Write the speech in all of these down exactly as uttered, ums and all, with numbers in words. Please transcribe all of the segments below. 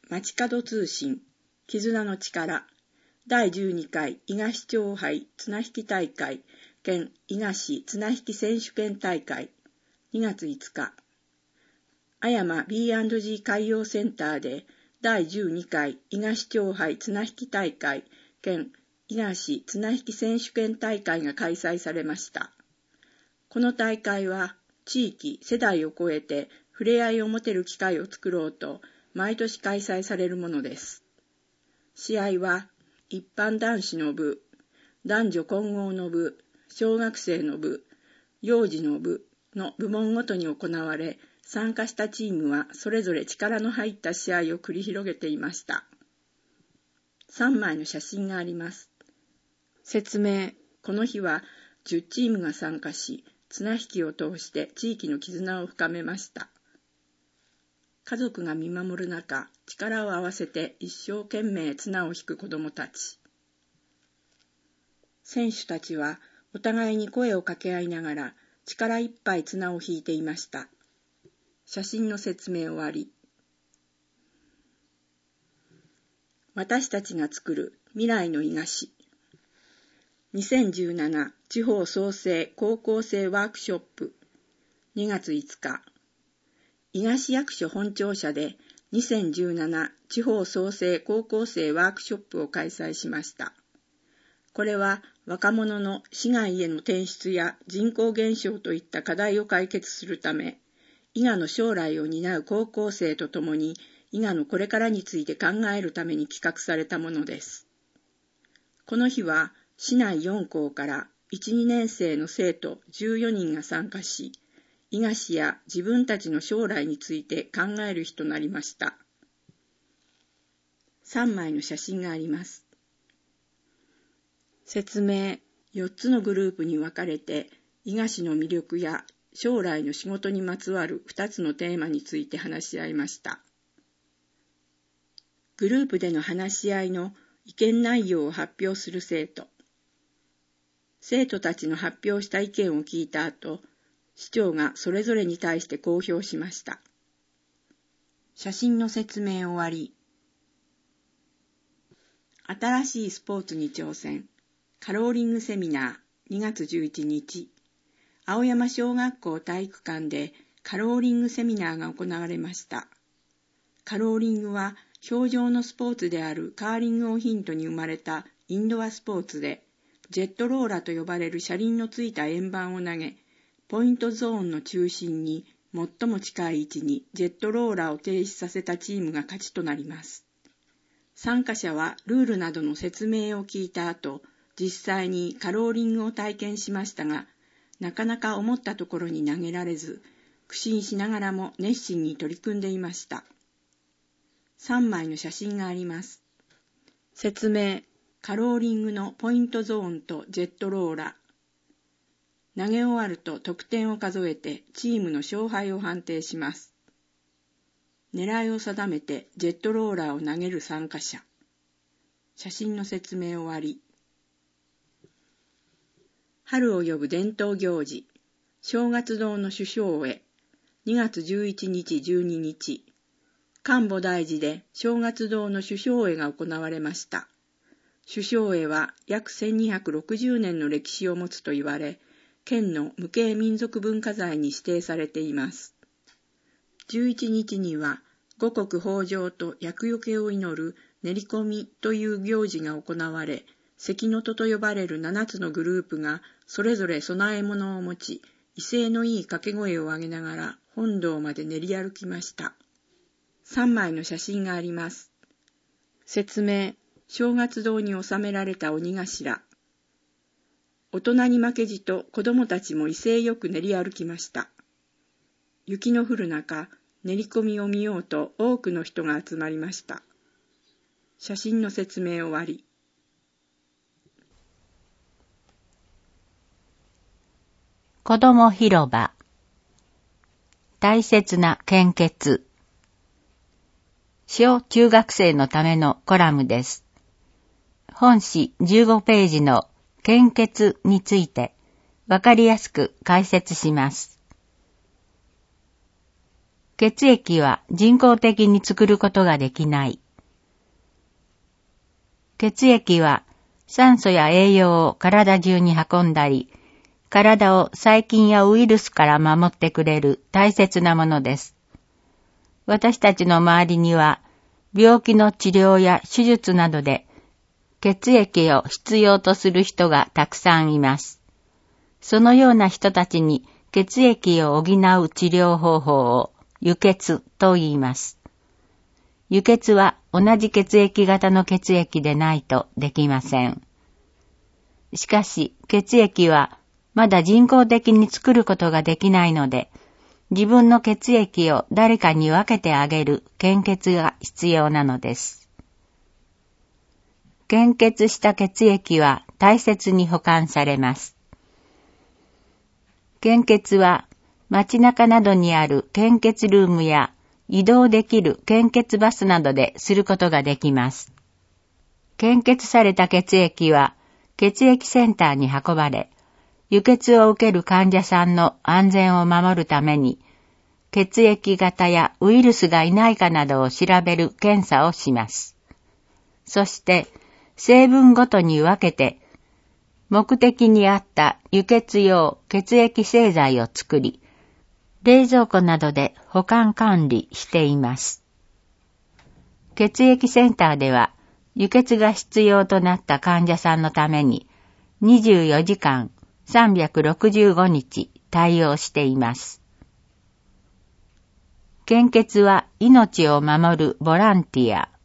街角通信絆の力だいじゅうにかい伊賀市長杯綱引き大会兼伊賀市綱引き選手権大会にがついつか、あやま ビーアンドジー 海洋センターでだいじゅうにかい伊賀市長杯綱引き大会兼伊賀市綱引き選手権大会が開催されました。この大会は地域、世代を超えて触れ合いを持てる機会を作ろうと毎年開催されるものです。試合は一般男子の部、男女混合の部、小学生の部、幼児の部の部門ごとに行われ、参加したチームはそれぞれ力の入った試合を繰り広げていました。さんまいの写真があります。説明。この日はじゅうチームが参加し、綱引きを通して地域の絆を深めました。家族が見守る中、力を合わせて一生懸命綱を引く子どもたち。選手たちはお互いに声を掛け合いながら力いっぱい綱を引いていました。写真の説明終わり。私たちが作る未来の伊賀市。にせんじゅうなな地方創生高校生ワークショップにがついつか、伊賀市役所本庁舎でにせんじゅうなな地方創生高校生ワークショップを開催しました。これは若者の市外への転出や人口減少といった課題を解決するため、伊賀の将来を担う高校生とともに伊賀のこれからについて考えるために企画されたものです。この日は市内よんこうからいち、にねんせいの生徒じゅうよにんが参加し、伊賀市や自分たちの将来について考える日となりました。さんまいの写真があります。説明。よっつのグループに分かれて、伊賀市の魅力や将来の仕事にまつわるふたつのテーマについて話し合いました。グループでの話し合いの意見内容を発表する生徒。生徒たちの発表した意見を聞いた後、市長がそれぞれに対して公表しました。写真の説明終わり。新しいスポーツに挑戦。カローリングセミナーにがつじゅういちにち。青山小学校体育館でカローリングセミナーが行われました。カローリングは氷上のスポーツであるカーリングをヒントに生まれたインドアスポーツで、ジェットローラと呼ばれる車輪のついた円盤を投げ、ポイントゾーンの中心に最も近い位置にジェットローラを停止させたチームが勝ちとなります。参加者はルールなどの説明を聞いた後、実際にカローリングを体験しましたが、なかなか思ったところに投げられず、苦心しながらも熱心に取り組んでいました。さんまいの写真があります。説明。カローリングのポイントゾーンとジェットローラ。投げ終わると得点を数えてチームの勝敗を判定します。狙いを定めてジェットローラーを投げる参加者。写真の説明終わり。春を呼ぶ伝統行事。正月堂の主将へ。にがつじゅういちにちじゅうににち。神保大寺で正月堂の主将会が行われました。主将会は約せんにひゃくろくじゅうねんの歴史を持つと言われ、県の無形民族文化財に指定されています。じゅういちにちには五穀豊穣と厄除けを祈る練り込みという行事が行われ、関の戸と呼ばれるななつのグループがそれぞれ供え物を持ち、威勢のいい掛け声を上げながら本堂まで練り歩きました。さんまいの写真があります。説明。正月堂に収められた鬼頭。大人に負けじと子供たちも威勢よく練り歩きました。雪の降る中、練り込みを見ようと多くの人が集まりました。写真の説明終わり。 子ども広場。大切な献血。小中学生のためのコラムです。本誌じゅうごページの献血についてわかりやすく解説します。 血液は人工的に作ることができない。血液は酸素や栄養を体中に運んだり、体を細菌やウイルスから守ってくれる大切なものです。私たちの周りには、病気の治療や手術などで血液を必要とする人がたくさんいます。そのような人たちに血液を補う治療方法を輸血と言います。輸血は同じ血液型の血液でないとできません。しかし血液はまだ人工的に作ることができないので、自分の血液を誰かに分けてあげる献血が必要なのです。献血した血液は大切に保管されます。献血は街中などにある献血ルームや移動できる献血バスなどですることができます。献血された血液は血液センターに運ばれ、輸血を受ける患者さんの安全を守るために、血液型やウイルスがいないかなどを調べる検査をします。そして、成分ごとに分けて、目的に合った輸血用血液製剤を作り、冷蔵庫などで保管管理しています。血液センターでは、輸血が必要となった患者さんのために、にじゅうよじかん、さんびゃくろくじゅうごにち対応しています。献血は命を守るボランティア。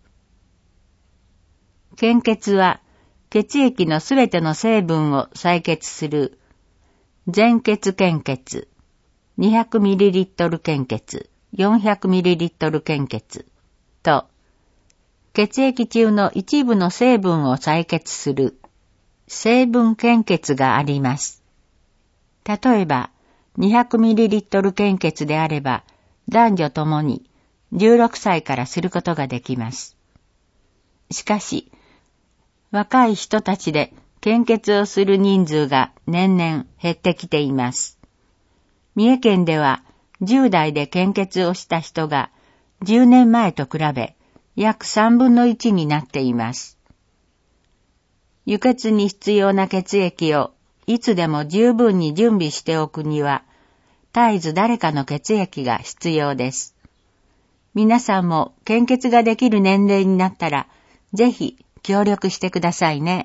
献血は血液のすべての成分を採血する全血献血、にひゃくミリリットル 献血、よんひゃくミリリットル 献血と、血液中の一部の成分を採血する成分献血があります。例えば、にひゃくミリリットル 献血であれば、男女ともにじゅうろくさいからすることができます。しかし、若い人たちで献血をする人数が年々減ってきています。三重県ではじゅう代で献血をした人がじゅうねんまえと比べ約さんぶんのいちになっています。輸血に必要な血液をいつでも十分に準備しておくには、絶えず誰かの血液が必要です。皆さんも献血ができる年齢になったら、ぜひ協力してくださいね。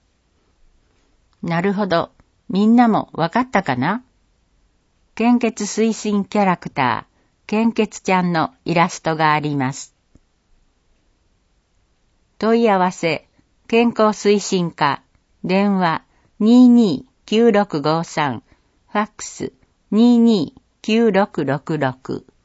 なるほど。みんなもわかったかな？献血推進キャラクター、献血ちゃんのイラストがあります。問い合わせ、健康推進課、電話 にーにーきゅうろくごさん、ファックス にーにーきゅうろくろくろく。